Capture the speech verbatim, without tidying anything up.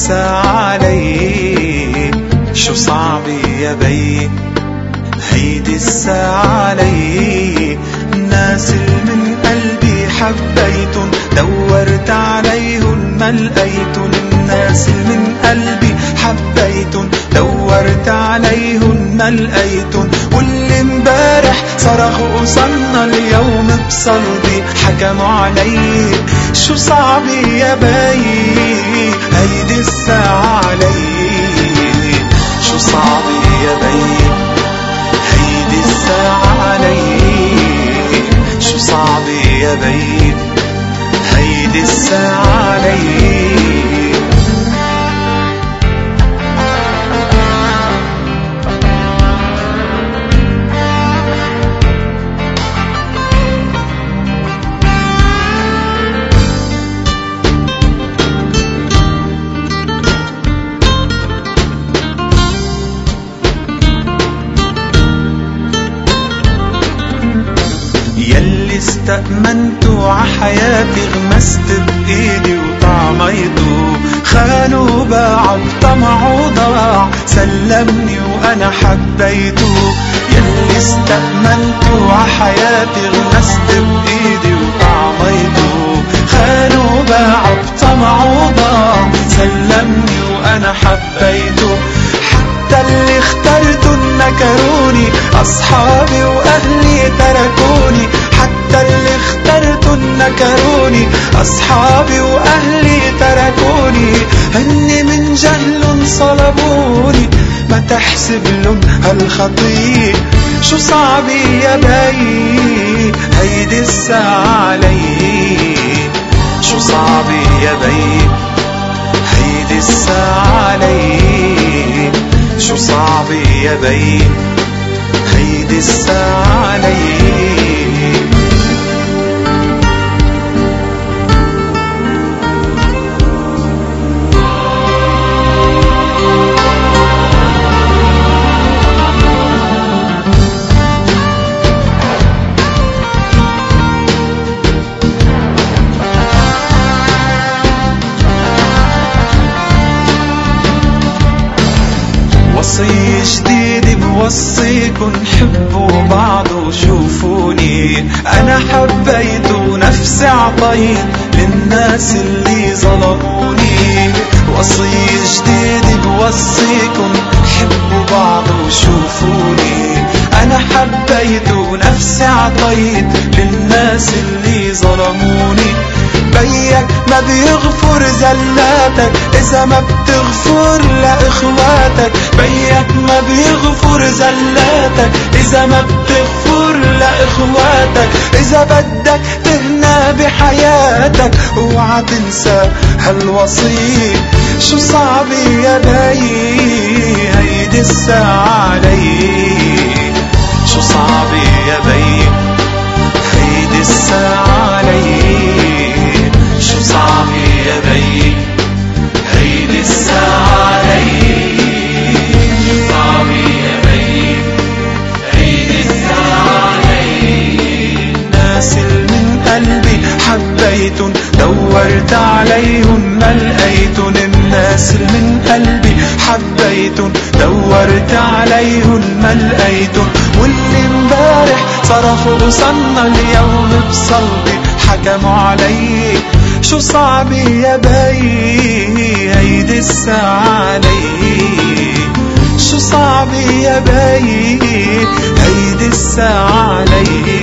الساعة علي، شو صعب يا بي هيدي الساعة علي. الناس اللي من قلبي حبيتن دورت عليهن ما لقيتن، الناس اللي من قلبي حبيتن دورت عليهن ما لقيتن، واللي امبارح صرخوا وصلنا اليوم بصلبي حكموا علي. شو صعب يا بي هيدي الساعة علي، شو صعب يا بي هيدي الساعة علي، شو صعب يا بي هيدي الساعة علي. يلي استأمنتوا عحياتي غمست بإيدي وطعميته، خانوا باعوا بطمعوا ضاع سلمني وأنا حبيته. يلي استأمنتوا عحياتي غمست بإيدي وطعميته، خانوا باعوا بطمعوا ضاع سلمني وأنا حبيته. حتى اللي اخترتوا نكروني أصحابي وأهلي تركوني، حتى اللي اخترتوا نكروني أصحابي وأهلي تركوني، هني من جهل صلبوني ما تحسب لهم هالخطية. شو صعب يا بي هيدي الساعة علي، شو صعب يا بي هيدي الساعة علي، شو صعب يا بي هيدي الساعة علي. وصي جديد بوصيكن حبوا بعض وشوفوني، أنا حبيت ونفسي عطيت للناس اللي ظلموني. وصي جديد بوصيكن حبوا بعض وشوفوني، أنا حبيت ونفسي عطيت للناس اللي ظلموني. بيك ما بيغفر زلاتك إذا ما بتغفر لإخواتك، بيك ما بيغفر زلاتك إذا ما بتغفر لإخواتك. إذا بدك تهنى بحياتك اوعى تنسى هالوصية. شو صعب يا بي هيدي الساعة علي، شو صعب يا بي هيدي الساعة علي، شو صعب يا بي هيدي الساعة علي، شو صعب يا بي هيدي الساعة علي. الناس اللي من قلبي حبيتن دورت عليهن ما لقيتن، الناس اللي من قلبي حبيتن دورت عليهن ما لقيتن، واللي امبارح صرخوا وصلنا اليوم بصلبي حكموا علي. شو صعب يا بي هيدي الساعة علي، شو صعب يا بي هيدي الساعة علي.